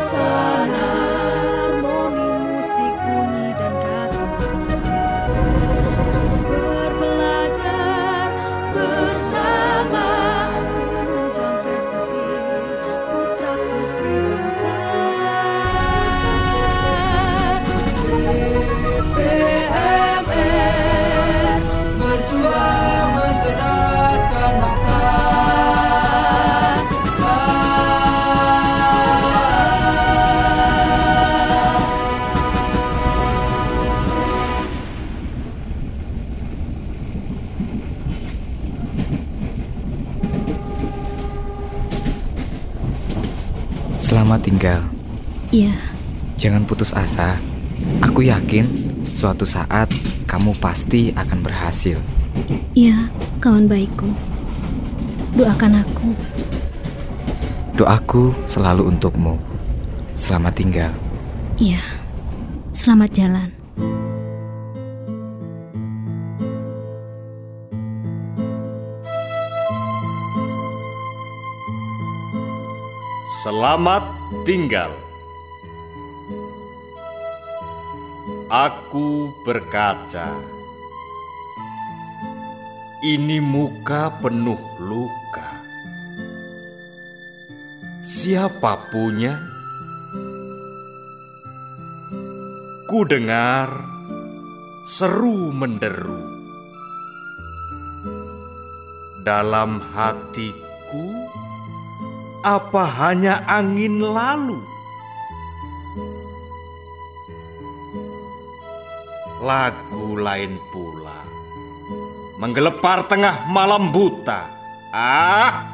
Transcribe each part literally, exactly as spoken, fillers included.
suasana, harmoni musik bunyi dan kata. Sumber belajar bersama, menunjang prestasi putra putri bangsa. D P M R berjuang mencerdaskan bangsa. Selamat tinggal. Iya. Jangan putus asa. Aku yakin suatu saat kamu pasti akan berhasil. Iya, kawan baikku. Doakan aku. Doaku selalu untukmu. Selamat tinggal. Iya. Selamat jalan. Selamat tinggal. Aku berkaca. Ini muka penuh luka. Siapa punya? Ku dengar seru menderu. Dalam hatiku, apa hanya angin lalu? Lagu lain pula menggelepar tengah malam buta. Ah,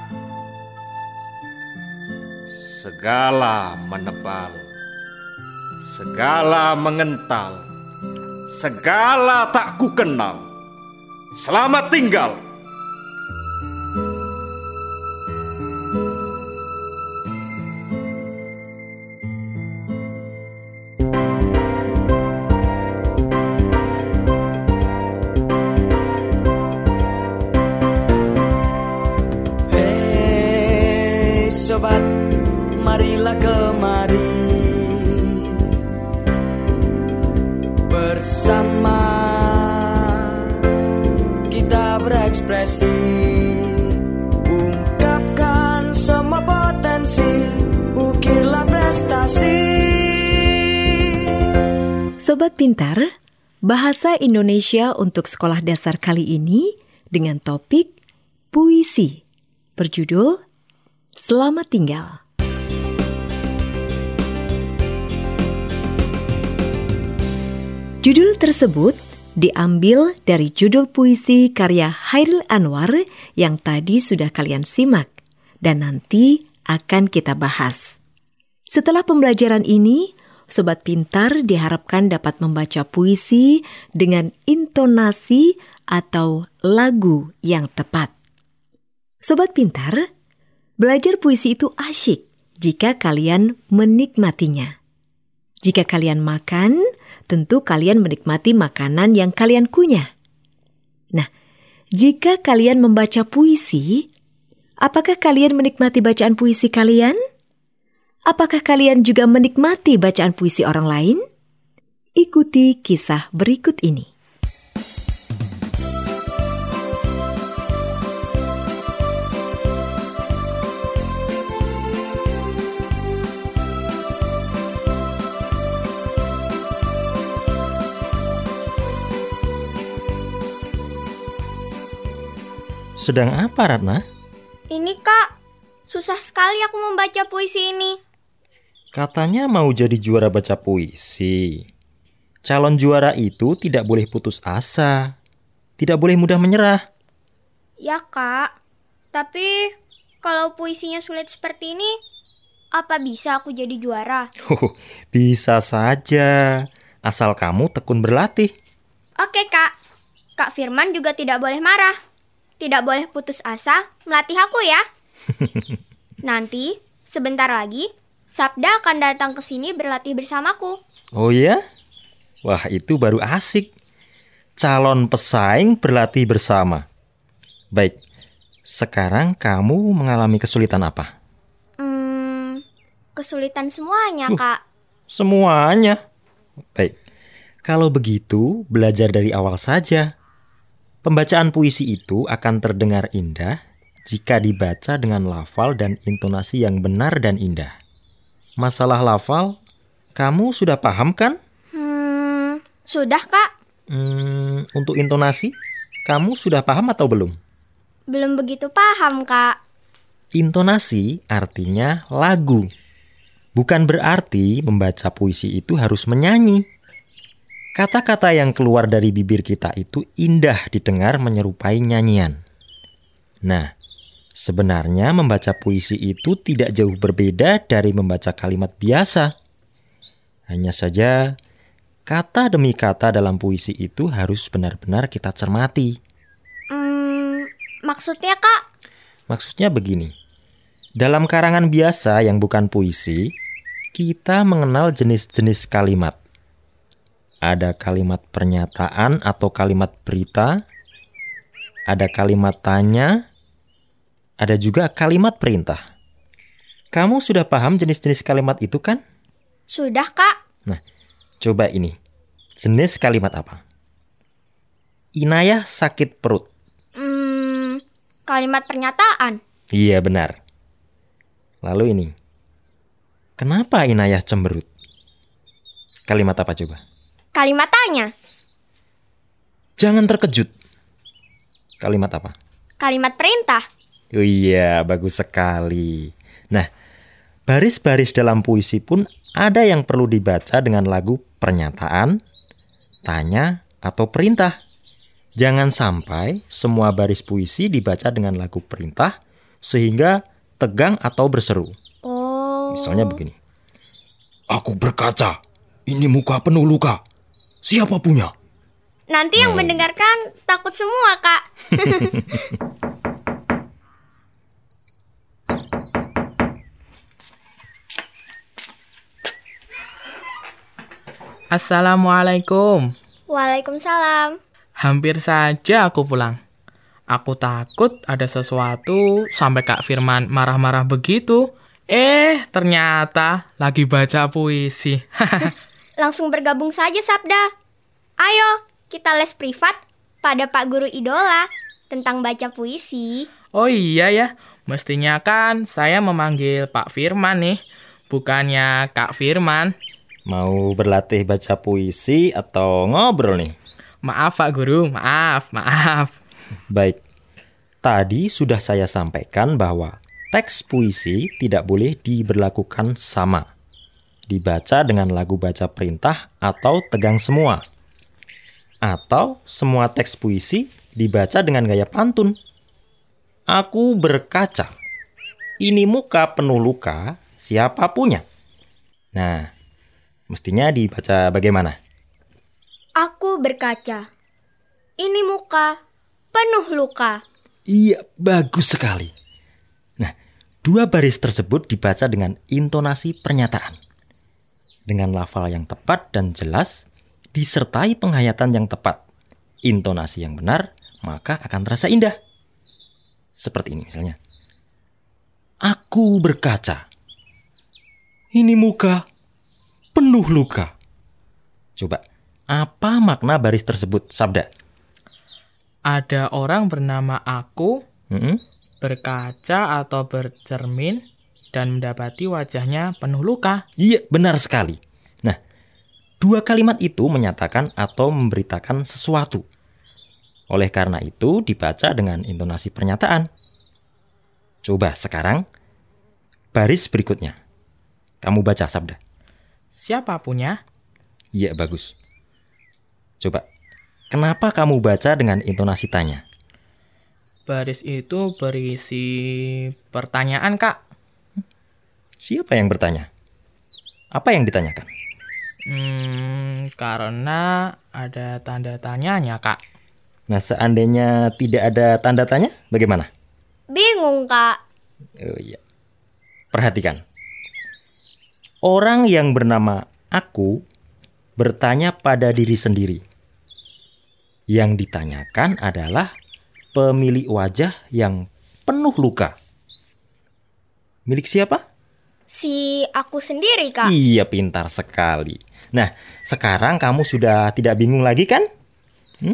segala menebal, segala mengental, segala tak ku kenal. Selamat tinggal. Sobat, marilah kemari bersama kita berekspresi, ungkapkan semua potensi, ukirlah prestasi. Sobat Pintar, bahasa Indonesia untuk sekolah dasar kali ini dengan topik puisi berjudul Selamat tinggal. Judul tersebut diambil dari judul puisi karya Chairil Anwar yang tadi sudah kalian simak dan nanti akan kita bahas. Setelah pembelajaran ini, Sobat Pintar diharapkan dapat membaca puisi dengan intonasi atau lagu yang tepat. Sobat Pintar, belajar puisi itu asyik jika kalian menikmatinya. Jika kalian makan, tentu kalian menikmati makanan yang kalian kunyah. Nah, jika kalian membaca puisi, apakah kalian menikmati bacaan puisi kalian? Apakah kalian juga menikmati bacaan puisi orang lain? Ikuti kisah berikut ini. Sedang apa, Ratna? Ini, Kak. Susah sekali aku membaca puisi ini. Katanya mau jadi juara baca puisi. Calon juara itu tidak boleh putus asa. Tidak boleh mudah menyerah. Ya, Kak. Tapi kalau puisinya sulit seperti ini, apa bisa aku jadi juara? Oh, bisa saja. Asal kamu tekun berlatih. Oke, Kak. Kak Firman juga tidak boleh marah. Tidak boleh putus asa melatih aku ya. Nanti, sebentar lagi, Sabda akan datang ke sini berlatih bersamaku. Oh iya? Wah, itu baru asik. Calon pesaing berlatih bersama. Baik, sekarang kamu mengalami kesulitan apa? Hmm, kesulitan semuanya, Uh. Kak. Semuanya. Baik, kalau begitu belajar dari awal saja. Pembacaan puisi itu akan terdengar indah jika dibaca dengan lafal dan intonasi yang benar dan indah. Masalah lafal, kamu sudah paham kan? Hmm, sudah, Kak. Hmm, untuk intonasi, kamu sudah paham atau belum? Belum begitu paham, Kak. Intonasi artinya lagu. Bukan berarti membaca puisi itu harus menyanyi. Kata-kata yang keluar dari bibir kita itu indah didengar menyerupai nyanyian. Nah, sebenarnya membaca puisi itu tidak jauh berbeda dari membaca kalimat biasa. Hanya saja, kata demi kata dalam puisi itu harus benar-benar kita cermati. Hmm, maksudnya, Kak? Maksudnya begini, dalam karangan biasa yang bukan puisi, kita mengenal jenis-jenis kalimat. Ada kalimat pernyataan atau kalimat berita, ada kalimat tanya, ada juga kalimat perintah. Kamu sudah paham jenis-jenis kalimat itu kan? Sudah, Kak. Nah, coba ini. Jenis kalimat apa? Inayah sakit perut. Hmm, kalimat pernyataan. Iya, benar. Lalu ini. Kenapa Inayah cemberut? Kalimat apa coba? Kalimat tanya. Jangan terkejut. Kalimat apa? Kalimat perintah. Oh iya, bagus sekali. Nah, baris-baris dalam puisi pun ada yang perlu dibaca dengan lagu pernyataan, tanya, atau perintah. Jangan sampai semua baris puisi dibaca dengan lagu perintah sehingga tegang atau berseru. Oh. Misalnya begini. Aku berkaca, ini muka penuh luka. Siapa punya? Nanti yang Hmm. mendengarkan takut semua, Kak. Assalamualaikum. Waalaikumsalam. Hampir saja aku pulang. Aku takut ada sesuatu sampai Kak Firman marah-marah begitu. Eh, ternyata lagi baca puisi. Langsung bergabung saja, Sabda. Ayo, kita les privat pada Pak Guru Idola tentang baca puisi. Oh iya ya, mestinya kan saya memanggil Pak Firman nih, bukannya Kak Firman. Mau berlatih baca puisi atau ngobrol nih? Maaf Pak Guru, maaf, maaf. Baik, tadi sudah saya sampaikan bahwa teks puisi tidak boleh diberlakukan sama. Dibaca dengan lagu baca perintah atau tegang semua. Atau semua teks puisi dibaca dengan gaya pantun. Aku berkaca, ini muka penuh luka, siapa punya? Nah, mestinya dibaca bagaimana? Aku berkaca. Ini muka penuh luka. Iya, bagus sekali. Nah, dua baris tersebut dibaca dengan intonasi pernyataan. Dengan lafal yang tepat dan jelas, disertai penghayatan yang tepat. Intonasi yang benar, maka akan terasa indah. Seperti ini misalnya. Aku berkaca. Ini muka penuh luka. Coba, apa makna baris tersebut, Sabda? Ada orang bernama aku, Hmm? berkaca atau bercermin, dan mendapati wajahnya penuh luka. Iya, benar sekali. Nah, dua kalimat itu menyatakan atau memberitakan sesuatu. Oleh karena itu, dibaca dengan intonasi pernyataan. Coba sekarang, baris berikutnya. Kamu baca, Sabda. Siapa punya? Iya, bagus. Coba, kenapa kamu baca dengan intonasi tanya? Baris itu berisi pertanyaan, Kak. Siapa yang bertanya? Apa yang ditanyakan? Hmm, karena ada tanda tanyanya, Kak. Nah, seandainya tidak ada tanda tanya, bagaimana? Bingung, Kak. Oh iya. Perhatikan. Orang yang bernama aku bertanya pada diri sendiri. Yang ditanyakan adalah pemilik wajah yang penuh luka. Milik siapa? Si aku sendiri, Kak. Iya, pintar sekali. Nah, sekarang kamu sudah tidak bingung lagi kan? Hmm?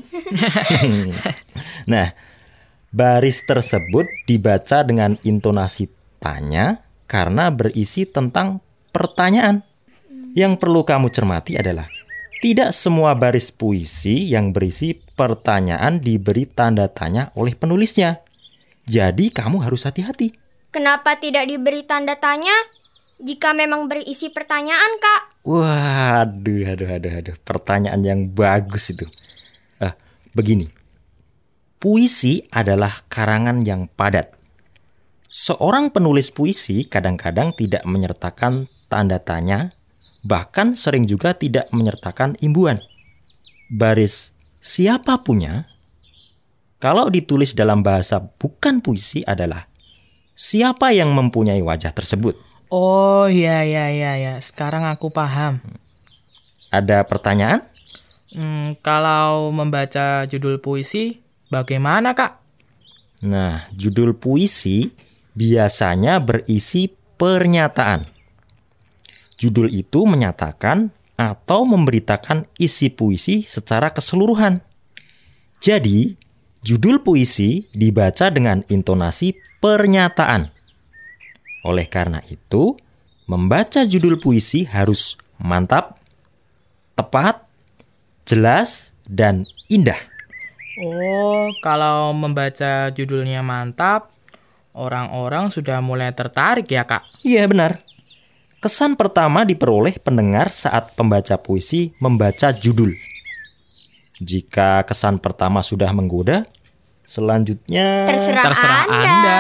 Nah, baris tersebut dibaca dengan intonasi tanya karena berisi tentang pertanyaan. Yang perlu kamu cermati adalah tidak semua baris puisi yang berisi pertanyaan diberi tanda tanya oleh penulisnya. Jadi kamu harus hati-hati. Kenapa tidak diberi tanda tanya jika memang berisi pertanyaan, Kak? Waduh, aduh, aduh, aduh. Pertanyaan yang bagus itu. Eh, begini. Puisi adalah karangan yang padat. Seorang penulis puisi kadang-kadang tidak menyertakan tanda tanya, bahkan sering juga tidak menyertakan imbuhan. Baris siapa punya, kalau ditulis dalam bahasa bukan puisi adalah siapa yang mempunyai wajah tersebut. Oh, iya, iya, iya, ya. Sekarang aku paham. Ada pertanyaan? Hmm, kalau membaca judul puisi, bagaimana, Kak? Nah, judul puisi biasanya berisi pernyataan. Judul itu menyatakan atau memberitakan isi puisi secara keseluruhan. Jadi, judul puisi dibaca dengan intonasi pernyataan. Oleh karena itu, membaca judul puisi harus mantap, tepat, jelas, dan indah. Oh, kalau membaca judulnya mantap, orang-orang sudah mulai tertarik ya, Kak? Iya, benar. Kesan pertama diperoleh pendengar saat pembaca puisi membaca judul. Jika kesan pertama sudah menggoda, selanjutnya Terserah, Terserah Anda. Anda.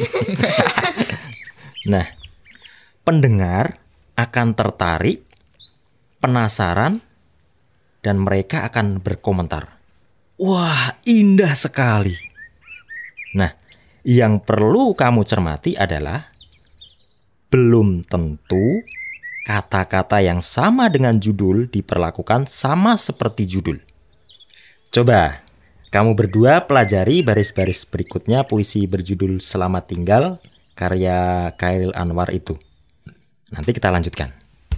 Nah, pendengar akan tertarik, penasaran, dan mereka akan berkomentar. Wah, indah sekali. Nah, yang perlu kamu cermati adalah belum tentu kata-kata yang sama dengan judul diperlakukan sama seperti judul. Coba, kamu berdua pelajari baris-baris berikutnya puisi berjudul Selamat Tinggal karya Chairil Anwar itu. Nanti kita lanjutkan.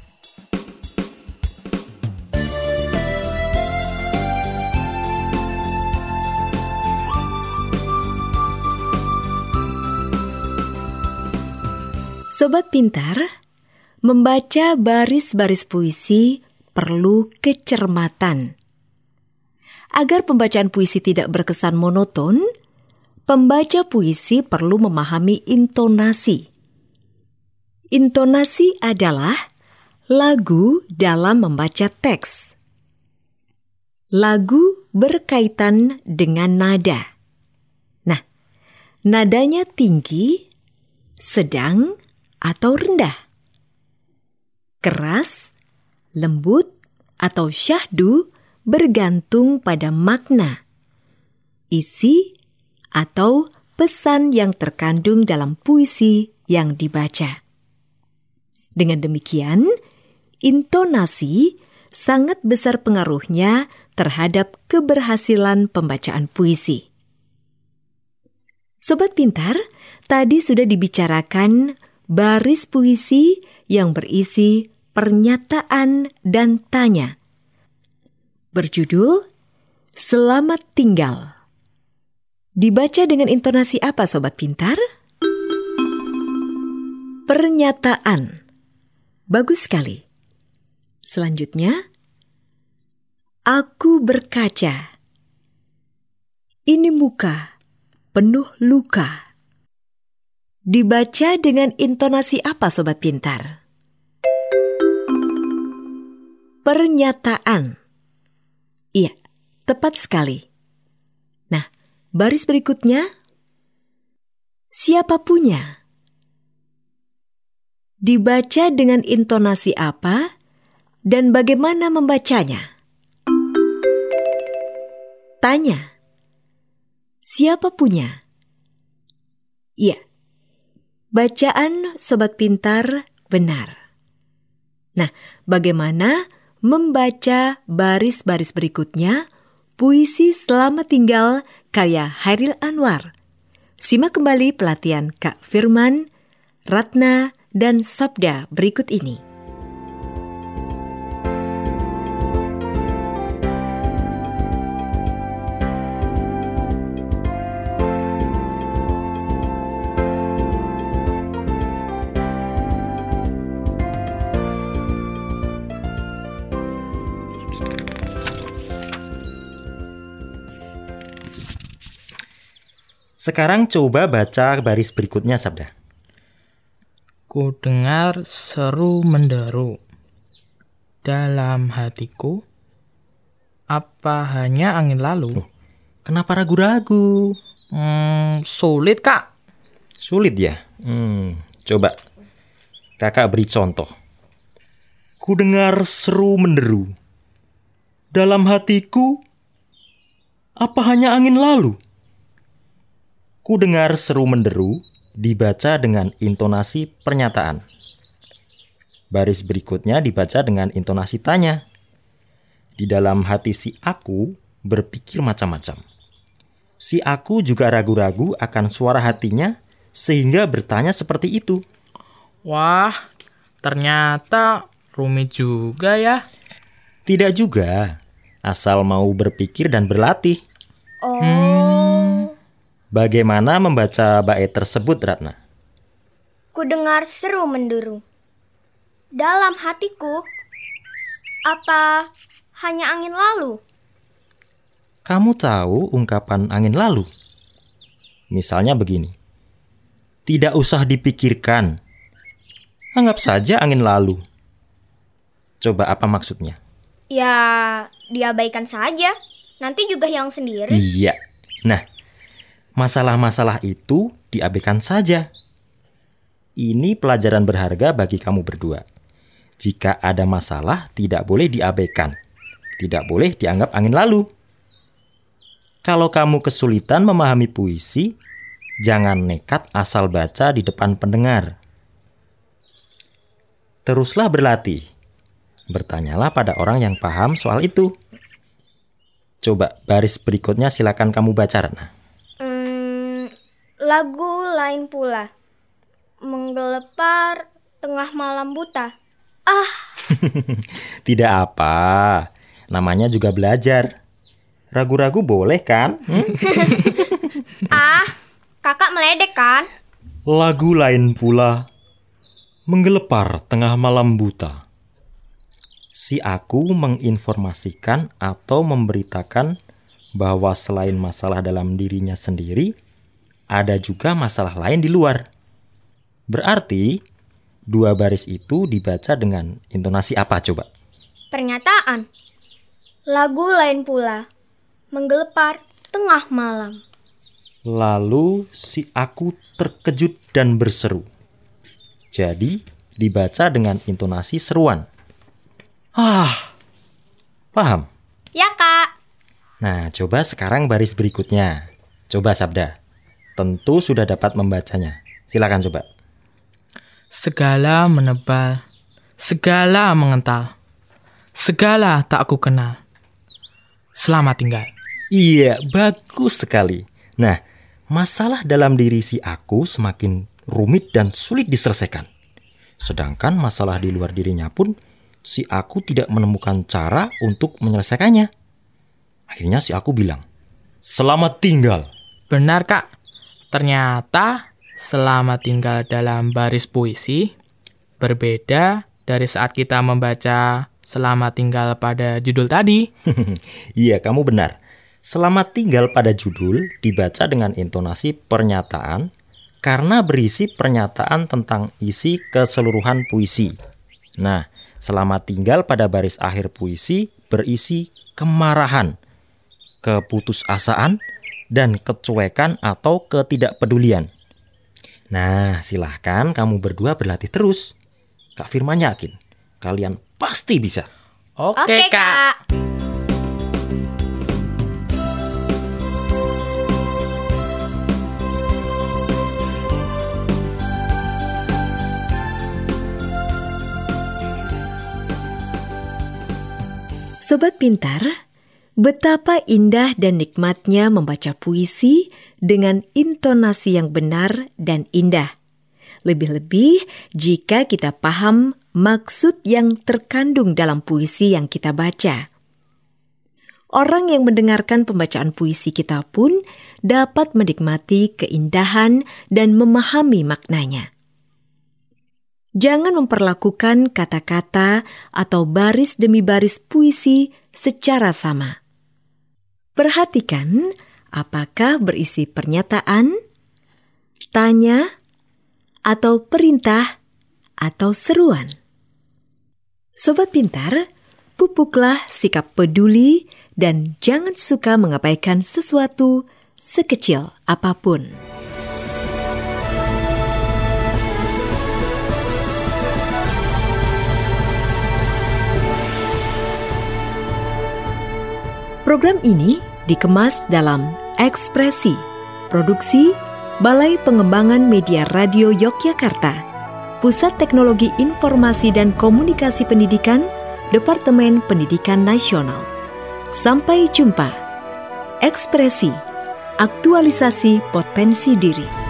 Sobat pintar, membaca baris-baris puisi perlu kecermatan. Agar pembacaan puisi tidak berkesan monoton, pembaca puisi perlu memahami intonasi. Intonasi adalah lagu dalam membaca teks. Lagu berkaitan dengan nada. Nah, nadanya tinggi, sedang, atau rendah. Keras, lembut, atau syahdu bergantung pada makna, isi, atau pesan yang terkandung dalam puisi yang dibaca. Dengan demikian, intonasi sangat besar pengaruhnya terhadap keberhasilan pembacaan puisi. Sobat pintar, tadi sudah dibicarakan baris puisi yang berisi pernyataan dan tanya. Berjudul Selamat Tinggal. Dibaca dengan intonasi apa, Sobat pintar? Pernyataan. Bagus sekali. Selanjutnya, aku berkaca. Ini muka penuh luka. Dibaca dengan intonasi apa, Sobat pintar? Pernyataan. Iya, tepat sekali. Nah, baris berikutnya, siapa punya? Dibaca dengan intonasi apa dan bagaimana membacanya? Tanya. Siapa punya? Iya. Bacaan Sobat Pintar benar. Nah, bagaimana membaca baris-baris berikutnya puisi Selamat Tinggal karya Chairil Anwar? Simak kembali pelatihan Kak Firman, Ratna, dan sabda berikut ini. Sekarang coba baca baris berikutnya, Sabda. Ku dengar seru menderu dalam hatiku. Apa hanya angin lalu? Oh, kenapa ragu-ragu? Hmm, sulit, Kak. Sulit ya? Hmm, coba Kakak beri contoh. Ku dengar seru menderu dalam hatiku. Apa hanya angin lalu? Ku dengar seru menderu dibaca dengan intonasi pernyataan. Baris berikutnya dibaca dengan intonasi tanya. Di dalam hati si aku berpikir macam-macam. Si aku juga ragu-ragu akan suara hatinya sehingga bertanya seperti itu. Wah, ternyata rumit juga ya. Tidak juga, asal mau berpikir dan berlatih. Oh. Hmm. Bagaimana membaca bait tersebut, Ratna? Ku dengar seru menderu dalam hatiku. Apa hanya angin lalu? Kamu tahu ungkapan angin lalu? Misalnya begini. Tidak usah dipikirkan. Anggap saja angin lalu. Coba apa maksudnya? Ya, diabaikan saja. Nanti juga hilang sendiri. Iya. Nah, masalah-masalah itu diabaikan saja. Ini pelajaran berharga bagi kamu berdua. Jika ada masalah, tidak boleh diabaikan. Tidak boleh dianggap angin lalu. Kalau kamu kesulitan memahami puisi, jangan nekat asal baca di depan pendengar. Teruslah berlatih. Bertanyalah pada orang yang paham soal itu. Coba baris berikutnya silakan kamu baca, Ratna. Lagu lain pula, menggelepar tengah malam buta. Ah. Tidak apa, namanya juga belajar. Ragu-ragu boleh kan? Hmm? Ah, kakak meledek kan? Lagu lain pula, menggelepar tengah malam buta. Si aku menginformasikan atau memberitakan bahwa selain masalah dalam dirinya sendiri, ada juga masalah lain di luar. Berarti, dua baris itu dibaca dengan intonasi apa coba? Pernyataan. Lagu lain pula, menggelepar tengah malam. Lalu si aku terkejut dan berseru. Jadi, dibaca dengan intonasi seruan. Ah, paham? Ya, Kak. Nah, coba sekarang baris berikutnya. Coba Sabda. Tentu sudah dapat membacanya. Silakan coba. Segala menebal, segala mengental, segala tak aku kenal. Selamat tinggal. Iya, bagus sekali. Nah, masalah dalam diri si aku semakin rumit dan sulit diselesaikan. Sedangkan masalah di luar dirinya pun si aku tidak menemukan cara untuk menyelesaikannya. Akhirnya si aku bilang, "Selamat tinggal." Benar, Kak. Ternyata selamat tinggal dalam baris puisi berbeda dari saat kita membaca selamat tinggal pada judul tadi. Iya, kamu benar. Selamat tinggal pada judul dibaca dengan intonasi pernyataan karena berisi pernyataan tentang isi keseluruhan puisi. Nah, selamat tinggal pada baris akhir puisi berisi kemarahan, keputusasaan, dan kecuekan atau ketidakpedulian. Nah, silahkan kamu berdua berlatih terus. Kak Firman yakin kalian pasti bisa. Oke, Oke, Kak. Kak. Sobat Pintar, betapa indah dan nikmatnya membaca puisi dengan intonasi yang benar dan indah. Lebih-lebih jika kita paham maksud yang terkandung dalam puisi yang kita baca. Orang yang mendengarkan pembacaan puisi kita pun dapat menikmati keindahan dan memahami maknanya. Jangan memperlakukan kata-kata atau baris demi baris puisi secara sama. Perhatikan apakah berisi pernyataan, tanya, atau perintah, atau seruan. Sobat pintar, pupuklah sikap peduli dan jangan suka mengabaikan sesuatu sekecil apapun. Program ini dikemas dalam Ekspresi, produksi Balai Pengembangan Media Radio Yogyakarta, Pusat Teknologi Informasi dan Komunikasi Pendidikan, Departemen Pendidikan Nasional. Sampai jumpa. Ekspresi, aktualisasi potensi diri.